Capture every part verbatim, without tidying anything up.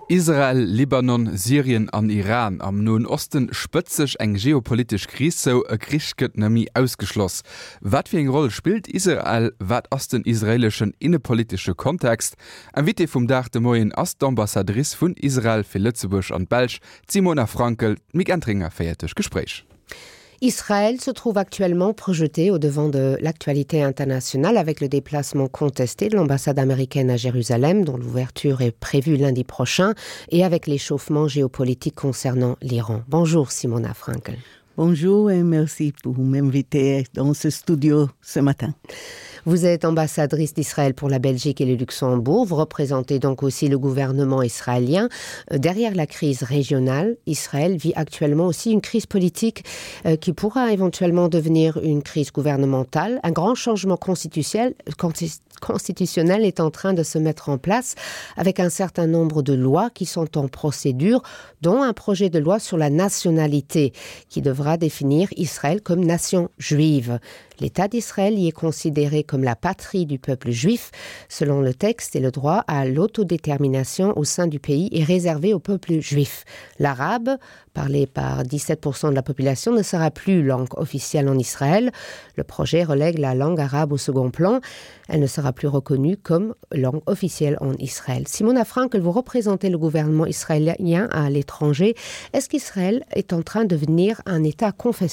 Israel, Libanon, Syrien an Iran am Nahen Osten spëtzech eng geopolitisch Krise e Krich gëtt nemi ausgeschloss. Wat wie eng Rolle spielt Israel, wat ass den israelischen innepolitische Kontext? An Wit vum Dach de Moien ass d'Ambassadrice vun Israel fir Lützeburg an Belsch, Simona Frankel, Migantringer feiertech Gespräch. Israël se trouve actuellement projeté au devant de l'actualité internationale avec le déplacement contesté de l'ambassade américaine à Jérusalem, dont l'ouverture est prévue lundi prochain, et avec l'échauffement géopolitique concernant l'Iran. Bonjour Simona Frankel. Bonjour et merci pour m'inviter dans ce studio ce matin. Vous êtes ambassadrice d'Israël pour la Belgique et le Luxembourg. Vous représentez donc aussi le gouvernement israélien. Derrière la crise régionale, Israël vit actuellement aussi une crise politique euh, qui pourra éventuellement devenir une crise gouvernementale. Un grand changement constitutionnel, constitutionnel est en train de se mettre en place avec un certain nombre de lois qui sont en procédure, dont un projet de loi sur la nationalité qui devra définir Israël comme nation juive. L'État d'Israël y est considéré comme la patrie du peuple juif. Selon le texte, et le droit à l'autodétermination au sein du pays est réservé au peuple juif. L'arabe, parlé par dix-sept pour cent de la population, ne sera plus langue officielle en Israël. Le projet relègue la langue arabe au second plan. Elle ne sera plus reconnue comme langue officielle en Israël. Simona Frankel, vous représentez le gouvernement israélien à l'étranger. Est-ce qu'Israël est en train de devenir un État confessionnel ?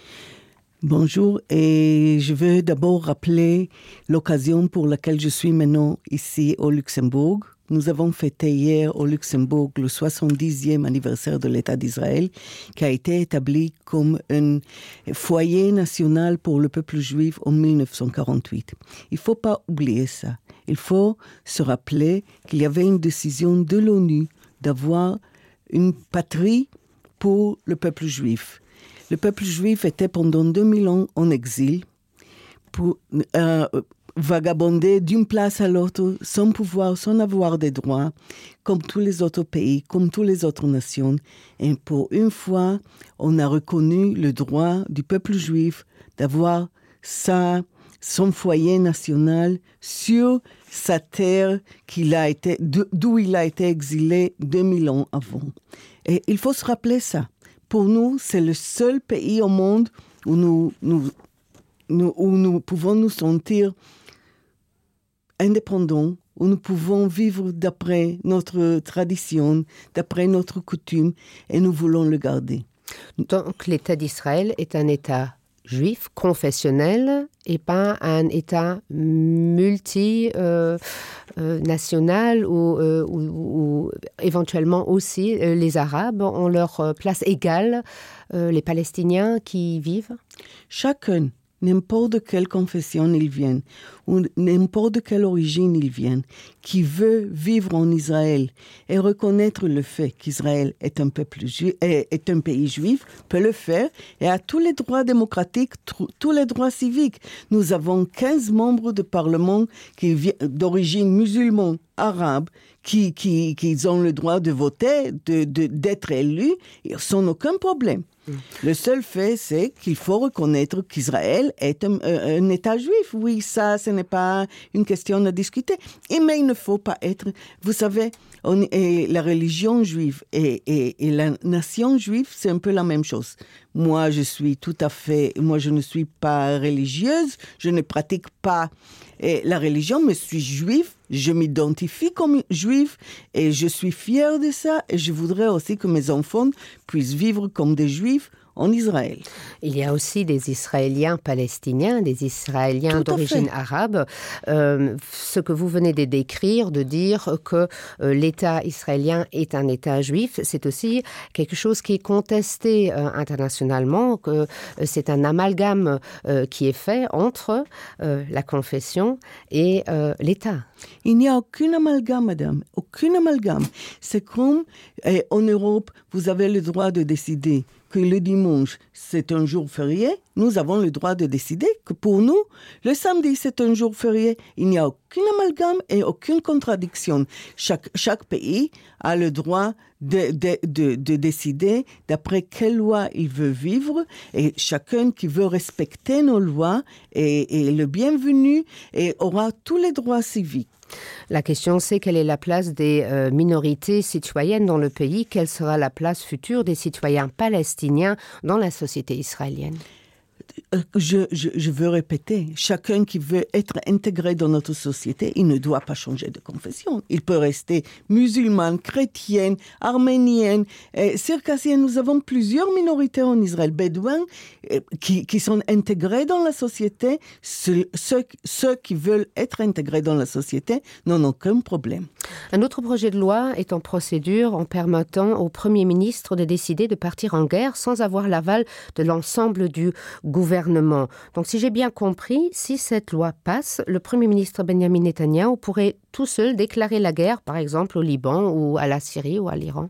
Bonjour, et je veux d'abord rappeler l'occasion pour laquelle je suis maintenant ici au Luxembourg. Nous avons fêté hier au Luxembourg le soixante-dixième anniversaire de l'État d'Israël, qui a été établi comme un foyer national pour le peuple juif en mille neuf cent quarante-huit. Il ne faut pas oublier ça. Il faut se rappeler qu'il y avait une décision de l'ONU d'avoir une patrie pour le peuple juif. Le peuple juif était pendant deux mille ans en exil pour euh, vagabonder d'une place à l'autre sans pouvoir, sans avoir des droits, comme tous les autres pays, comme toutes les autres nations. Et pour une fois, on a reconnu le droit du peuple juif d'avoir sa, son foyer national sur sa terre qu'il a été, d'où il a été exilé deux mille ans avant. Et il faut se rappeler ça. Pour nous, c'est le seul pays au monde où nous, nous, nous, où nous pouvons nous sentir indépendants, où nous pouvons vivre d'après notre tradition, d'après notre coutume, et nous voulon le garder. Donc l'État d'Israël est un État juif, confessionnel, et pas un État multinational euh, euh, où, euh, où, où éventuellement aussi euh, les Arabes ont leur euh, place égale, euh, les Palestiniens qui y vivent. Chacun, n'importe de quelle confession ils viennent, ou n'importe de quelle origine ils viennent, qui veut vivre en Israël et reconnaître le fait qu'Israël est un peuple juif, est, est un pays juif, peut le faire et a tous les droits démocratiques, tr- tous les droits civiques. Nous avons quinze membres de parlement qui viennent d'origine musulmane, arabe, qui, qui, qui ont le droit de voter, de, de, d'être élus, sans aucun problème. Le seul fait, c'est qu'il faut reconnaître qu'Israël est un, un, un État juif. Oui, ça, ce n'est pas une question à discuter. Et, mais il ne faut pas être... Vous savez, on, et la religion juive et, et, et la nation juive, c'est un peu la même chose. Moi, je suis tout à fait... Moi, je ne suis pas religieuse. Je ne pratique pas et la religion, mais je suis juive. Je m'identifie comme juif et je suis fière de ça. Et je voudrais aussi que mes enfants puissent vivre comme des juifs en Israël. Il y a aussi des Israéliens palestiniens, des Israéliens Tout d'origine arabe. Euh, ce que vous venez de décrire, de dire que euh, l'État israélien est un État juif, c'est aussi quelque chose qui est contesté euh, internationalement, que euh, c'est un amalgame euh, qui est fait entre euh, la confession et euh, l'État. Il n'y a aucun amalgame, madame, aucun amalgame. C'est comme eh, en Europe, vous avez le droit de décider que le dimanche, c'est un jour férié. Nous avons le droit de décider que pour nous, le samedi, c'est un jour férié. Il n'y a aucun amalgame et aucune contradiction. Chaque, chaque pays a le droit de, de, de, de décider d'après quelle loi il veut vivre, et chacun qui veut respecter nos lois est, est le bienvenu et aura tous les droits civiques. La question, c'est quelle est la place des euh, minorités citoyennes dans le pays? Quelle sera la place future des citoyens palestiniens dans la société israélienne? Je, je, je veux répéter, chacun qui veut être intégré dans notre société, il ne doit pas changer de confession. Il peut rester musulman, chrétienne, arménienne, euh, circassienne. Nous avons plusieurs minorités en Israël, bédouins, euh, qui, qui sont intégrés dans la société. Ceux, ceux, ceux qui veulent être intégrés dans la société n'en ont aucun problème. Un autre projet de loi est en procédure en permettant au Premier ministre de décider de partir en guerre sans avoir l'aval de l'ensemble du gouvernement. Donc si j'ai bien compris, si cette loi passe, le Premier ministre Benjamin Netanyahou pourrait tout seul déclarer la guerre, par exemple au Liban ou à la Syrie ou à l'Iran.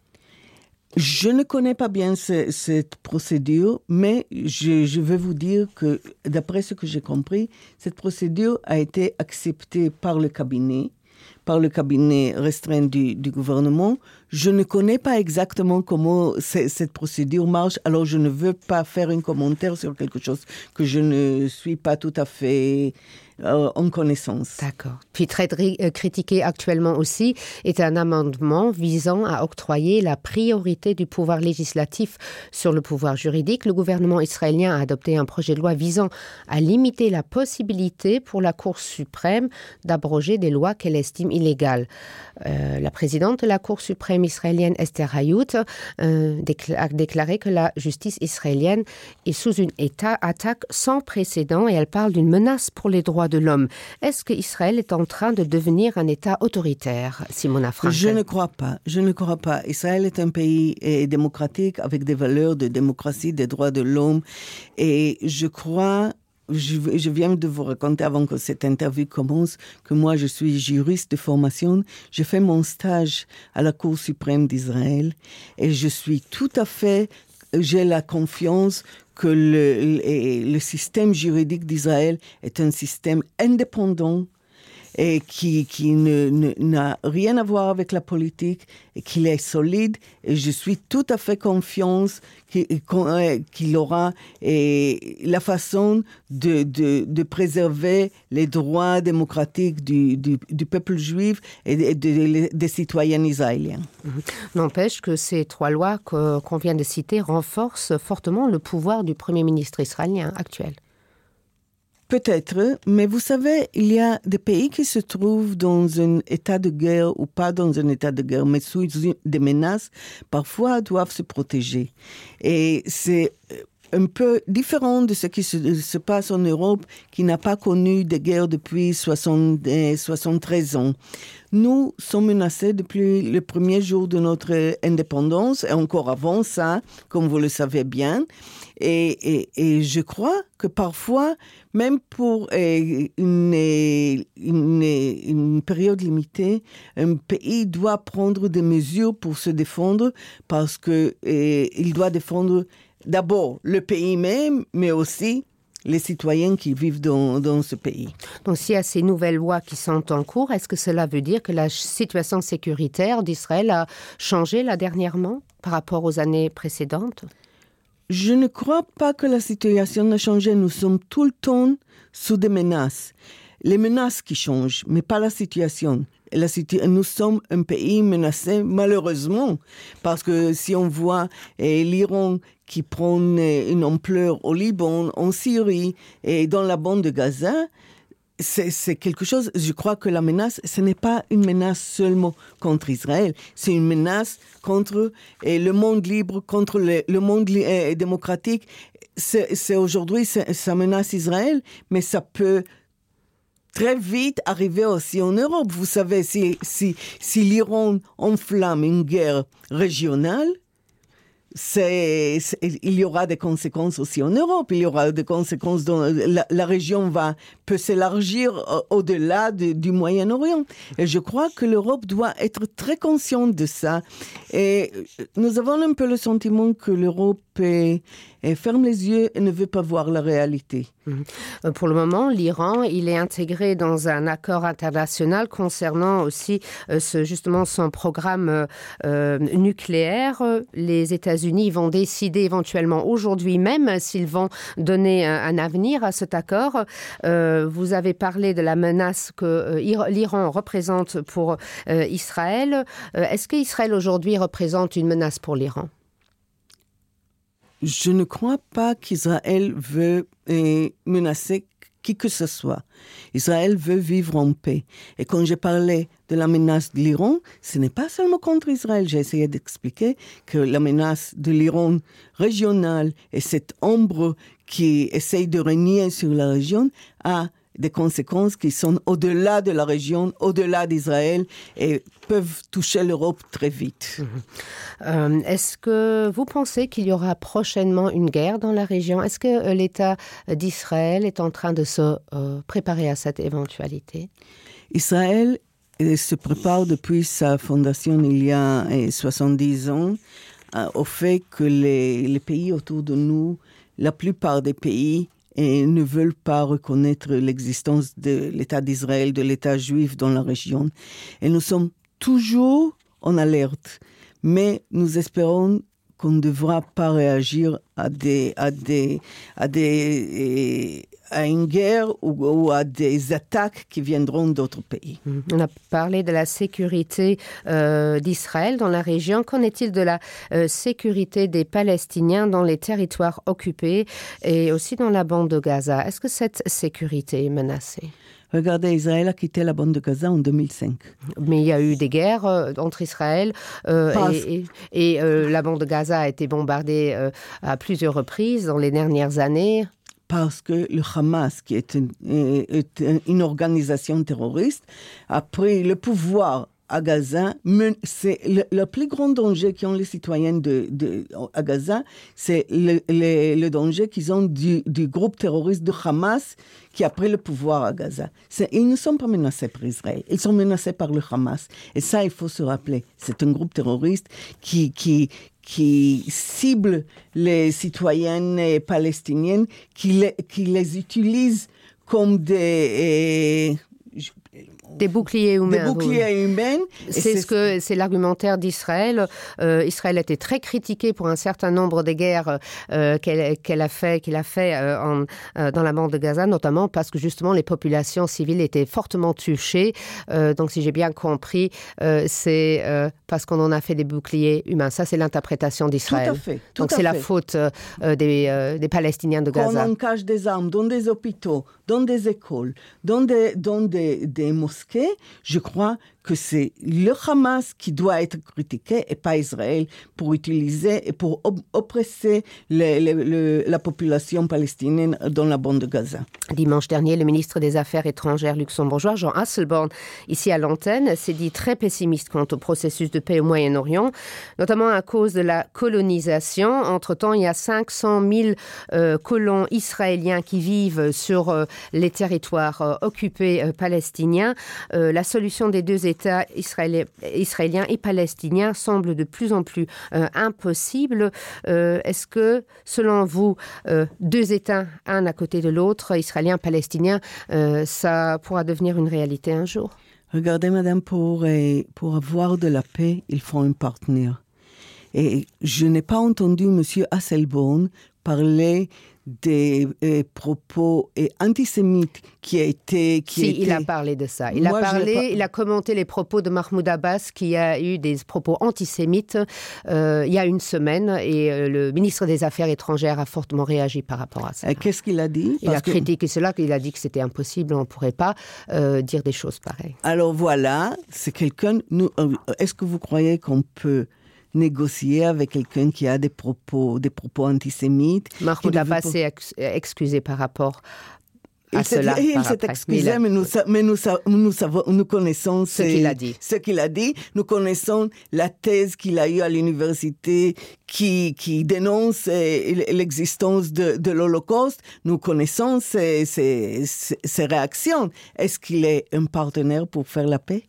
Je ne connais pas bien ce, cette procédure, mais je, je veux vous dire que, d'après ce que j'ai compris, cette procédure a été acceptée par le cabinet, par le cabinet restreint du, du gouvernement. Je ne connais pas exactement comment cette procédure marche, alors je ne veux pas faire un commentaire sur quelque chose que je ne suis pas tout à fait euh, en connaissance. D'accord. Puis très euh, critiqué actuellement aussi est un amendement visant à octroyer la priorité du pouvoir législatif sur le pouvoir juridique. Le gouvernement israélien a adopté un projet de loi visant à limiter la possibilité pour la Cour suprême d'abroger des lois qu'elle estime illégales. Euh, la présidente de la Cour suprême israélienne, Esther Hayout, euh, décla- a déclaré que la justice israélienne est sous une état- attaque sans précédent et elle parle d'une menace pour les droits de l'homme. Est-ce qu'Israël est en train de devenir un État autoritaire, Simona Frankel? Je ne crois pas. Je ne crois pas. Israël est un pays eh, démocratique avec des valeurs de démocratie, des droits de l'homme. Et je crois... Je, je viens de vous raconter avant que cette interview commence que moi je suis juriste de formation. J'ai fait mon stage à la Cour suprême d'Israël et je suis tout à fait, j'ai la confiance que le, le, le système juridique d'Israël est un système indépendant et qui, qui ne, ne, n'a rien à voir avec la politique, et qu'il est solide, et je suis tout à fait confiance qu'il, qu'il aura et la façon de, de, de préserver les droits démocratiques du, du, du peuple juif et de, de, des citoyens israéliens. N'empêche que ces trois lois que, qu'on vient de citer renforcent fortement le pouvoir du Premier ministre israélien actuel. Peut-être, mais vous savez, il y a des pays qui se trouvent dans un état de guerre ou pas dans un état de guerre, mais sous des menaces, parfois doivent se protéger. Et c'est un peu différent de ce qui se, se passe en Europe, qui n'a pas connu de guerre depuis soixante, soixante-treize ans. Nous sommes menacés depuis le premier jour de notre indépendance, et encore avant ça, comme vous le savez bien. Et, et, et je crois que parfois, même pour euh, une, une, une période limitée, un pays doit prendre des mesures pour se défendre, parce que euh, il doit défendre d'abord le pays même, mais aussi les citoyens qui vivent dans, dans ce pays. Donc s'il y a ces nouvelles lois qui sont en cours, est-ce que cela veut dire que la situation sécuritaire d'Israël a changé là dernièrement par rapport aux années précédentes? Je ne crois pas que la situation a changé. Nous sommes tout le temps sous des menaces. Les menaces qui changent, mais pas la situation. La situ- nous sommes un pays menacé, malheureusement, parce que si on voit eh, l'Iran qui prend eh, une ampleur au Liban, en Syrie et dans la bande de Gaza, c'est, c'est quelque chose, je crois que la menace, ce n'est pas une menace seulement contre Israël, c'est une menace contre eh, le monde libre, contre le, le monde eh, démocratique. C'est, c'est aujourd'hui, c'est, ça menace Israël, mais ça peut très vite arriver aussi en Europe. Vous savez, si, si, si l'Iran enflamme une guerre régionale, c'est, c'est, il y aura des conséquences aussi en Europe. Il y aura des conséquences dans la, la région va peut s'élargir au-delà de, du Moyen-Orient. Et je crois que l'Europe doit être très consciente de ça. Et nous avons un peu le sentiment que l'Europe et, et ferme les yeux et ne veut pas voir la réalité. Mmh. Pour le moment, l'Iran, il est intégré dans un accord international concernant aussi euh, ce, justement son programme euh, nucléaire. Les États-Unis vont décider éventuellement aujourd'hui même s'ils vont donner un, un avenir à cet accord. Euh, vous avez parlé de la menace que euh, l'Iran représente pour euh, Israël. Euh, est-ce qu'Israël aujourd'hui représente une menace pour l'Iran ? Je ne crois pas qu'Israël veut euh, menacer qui que ce soit. Israël veut vivre en paix. Et quand j'ai parlé de la menace de l'Iran, ce n'est pas seulement contre Israël. J'ai essayé d'expliquer que la menace de l'Iran régionale et cette ombre qui essaye de régner sur la région a des conséquences qui sont au-delà de la région, au-delà d'Israël et peuvent toucher l'Europe très vite. Mmh. Euh, est-ce que vous pensez qu'il y aura prochainement une guerre dans la région ? Est-ce que euh, l'État d'Israël est en train de se euh, préparer à cette éventualité ? Israël euh, se prépare depuis sa fondation il y a euh, soixante-dix ans euh, au fait que les, les pays autour de nous, la plupart des pays, et ne veulent pas reconnaître l'existence de l'État d'Israël, de l'État juif dans la région. Et nous sommes toujours en alerte, mais nous espérons qu'on ne devra pas réagir à des, à des, à des, à une guerre ou, ou à des attaques qui viendront d'autres pays. On a parlé de la sécurité euh, d'Israël dans la région. Qu'en est-il de la euh, sécurité des Palestiniens dans les territoires occupés et aussi dans la bande de Gaza ? Est-ce que cette sécurité est menacée ? Regardez, Israël a quitté la bande de Gaza en deux mille cinq. Mais il y a eu des guerres euh, entre Israël euh, et, et, et euh, la bande de Gaza a été bombardée euh, à plusieurs reprises dans les dernières années. Parce que le Hamas, qui est une, est une organisation terroriste, a pris le pouvoir à Gaza. C'est le, le plus grand danger qu'ont les citoyens de, de, à Gaza, c'est le, le, le danger qu'ils ont du, du groupe terroriste de Hamas qui a pris le pouvoir à Gaza. C'est, ils ne sont pas menacés par Israël, ils sont menacés par le Hamas. Et ça, il faut se rappeler. C'est un groupe terroriste qui... qui qui cible les citoyennes palestiniennes, qui les, qui les utilise comme des... Euh, Des boucliers humains. Des boucliers humains. C'est, c'est, ce que, c'est l'argumentaire d'Israël. Euh, Israël a été très critiqué pour un certain nombre de guerres euh, qu'elle, qu'elle a fait, qu'il a fait euh, en, euh, dans la bande de Gaza, notamment parce que justement les populations civiles étaient fortement touchées. Euh, donc si j'ai bien compris, euh, c'est euh, parce qu'on en a fait des boucliers humains. Ça, c'est l'interprétation d'Israël. Tout à fait. Tout donc à c'est fait. la faute euh, des, euh, des Palestiniens de Gaza. Quand on cache des armes dans des hôpitaux, dans des écoles, dans des, dans des, des mosquées, je crois que c'est le Hamas qui doit être critiqué et pas Israël pour utiliser et pour op- oppresser les, les, les, la population palestinienne dans la bande de Gaza. Dimanche dernier, le ministre des Affaires étrangères luxembourgeois, Jean Asselborn, ici à l'antenne, s'est dit très pessimiste quant au processus de paix au Moyen-Orient, notamment à cause de la colonisation. Entre-temps, il y a cinq cent mille euh, colons israéliens qui vivent sur euh, les territoires euh, occupés euh, palestiniens. Euh, la solution des deux États israélien, israéliens et palestiniens semble de plus en plus euh, impossible. Euh, est-ce que, selon vous, euh, deux États, un à côté de l'autre, israélien, palestinien, euh, ça pourra devenir une réalité un jour ? Regardez, madame, pour, euh, pour avoir de la paix, il faut un partenaire. Et je n'ai pas entendu M. Asselborn parler des euh, propos euh, antisémites qui a été... Qui si, était... il a parlé de ça. Il Moi, a parlé, pas... il a commenté les propos de Mahmoud Abbas qui a eu des propos antisémites euh, il y a une semaine et euh, le ministre des Affaires étrangères a fortement réagi par rapport à ça. Et qu'est-ce qu'il a dit ? Il Parce a que... critiqué cela, il a dit que c'était impossible, on ne pourrait pas euh, dire des choses pareilles. Alors voilà, c'est quelqu'un... Nous, euh, est-ce que vous croyez qu'on peut... négocier avec quelqu'un qui a des propos, des propos antisémites. Mahmoud Abbas s'est ex- excusé par rapport à il cela. S'est, il s'est excusé, mais, nous, mais nous, nous, savons, nous connaissons ce qu'il a dit. Ce qu'il a dit. Nous connaissons la thèse qu'il a eue à l'université qui, qui dénonce euh, l'existence de, de l'Holocauste. Nous connaissons ces, ces, ces réactions. Est-ce qu'il est un partenaire pour faire la paix?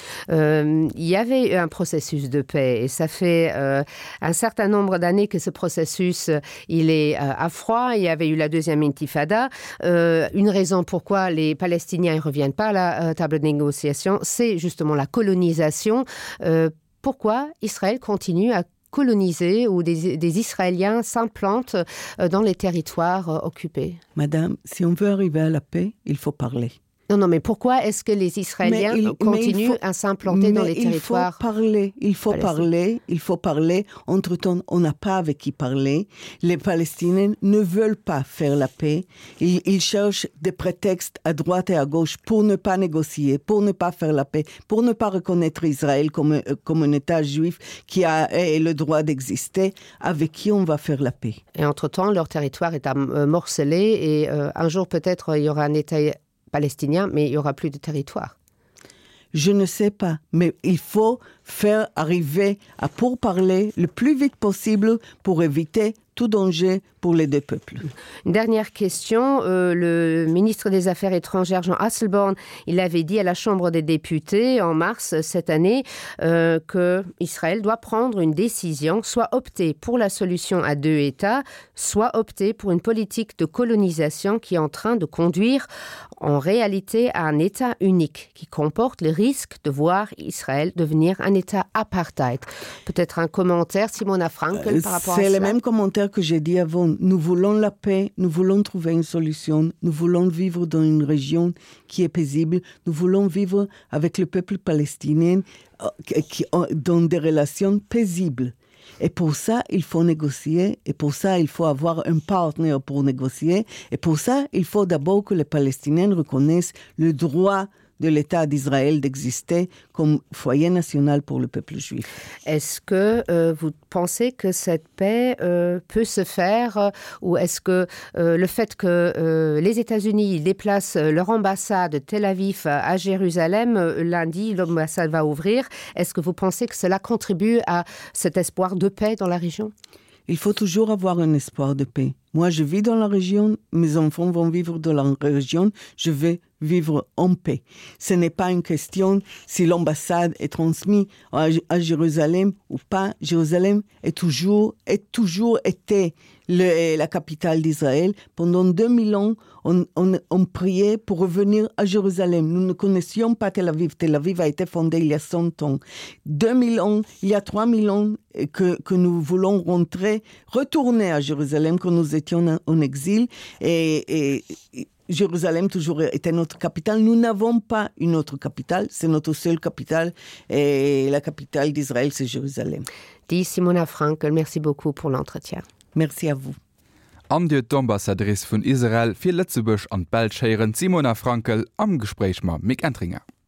Euh, il y avait eu un processus de paix et ça fait euh, un certain nombre d'années que ce processus euh, il est euh, à froid. Il y avait eu la deuxième intifada. Euh, une raison pourquoi les Palestiniens ne reviennent pas à la euh, table de négociation, c'est justement la colonisation. Euh, pourquoi Israël continue à coloniser ou des, des Israéliens s'implantent euh, dans les territoires euh, occupés? Madame, si on veut arriver à la paix, il faut parler. Non, non, mais pourquoi est-ce que les Israéliens il, continuent faut, à s'implanter dans les territoires? Il faut parler, il faut parler, il faut parler. Entre-temps, on n'a pas avec qui parler. Les Palestiniens ne veulent pas faire la paix. Ils, ils cherchent des prétextes à droite et à gauche pour ne pas négocier, pour ne pas faire la paix, pour ne pas reconnaître Israël comme, comme un État juif qui a le droit d'exister. Avec qui on va faire la paix? Et entre-temps, leur territoire est morcelé et euh, un jour peut-être il y aura un État palestinien, mais il n'y aura plus de territoire. Je ne sais pas, mais il faut faire arriver à pourparler le plus vite possible pour éviter tout danger pour les deux peuples. Une dernière question. Euh, le ministre des Affaires étrangères, Jean Hasselborn, il avait dit à la Chambre des députés en mars cette année euh, qu'Israël doit prendre une décision, soit opter pour la solution à deux États, soit opter pour une politique de colonisation qui est en train de conduire en réalité à un État unique, qui comporte le risque de voir Israël devenir un État apartheid. Peut-être un commentaire, Simona Frankel, euh, par rapport à cela? C'est le même commentaire que j'ai dit avant. Nous voulons la paix, nous voulons trouver une solution, nous voulons vivre dans une région qui est paisible, nous voulons vivre avec le peuple palestinien qui, dans des relations paisibles. Et pour ça, il faut négocier, et pour ça, il faut avoir un partenaire pour négocier, et pour ça, il faut d'abord que les Palestiniens reconnaissent le droit de l'État d'Israël d'exister comme foyer national pour le peuple juif. Est-ce que euh, vous pensez que cette paix euh, peut se faire euh, ou est-ce que euh, le fait que euh, les États-Unis déplacent leur ambassade de Tel Aviv à Jérusalem, euh, lundi, l'ambassade va ouvrir, est-ce que vous pensez que cela contribue à cet espoir de paix dans la région? Il faut toujours avoir un espoir de paix. Moi, je vis dans la région, mes enfants vont vivre dans la région, je vais vivre en paix. Ce n'est pas une question si l'ambassade est transmise à, à Jérusalem ou pas. Jérusalem est toujours, est toujours été le, la capitale d'Israël. Pendant deux mille ans, on, on, on priait pour revenir à Jérusalem. Nous ne connaissions pas Tel Aviv. Tel Aviv a été fondée il y a cent ans. deux mille ans, il y a trois mille ans que, que nous voulons rentrer, retourner à Jérusalem quand nous étions en exil. Et, et Jérusalem toujours était notre capitale. Nous n'avons pas une autre capitale. C'est notre seule capitale. Et la capitale d'Israël, c'est Jérusalem. Dit Simona Frankel, merci beaucoup pour l'entretien. Merci à vous. Am Dir d'Ambassadrice vun Israel fir Lettzebusch an Belscheieren Simona Frankel am Gespräch ma Mick Entringer.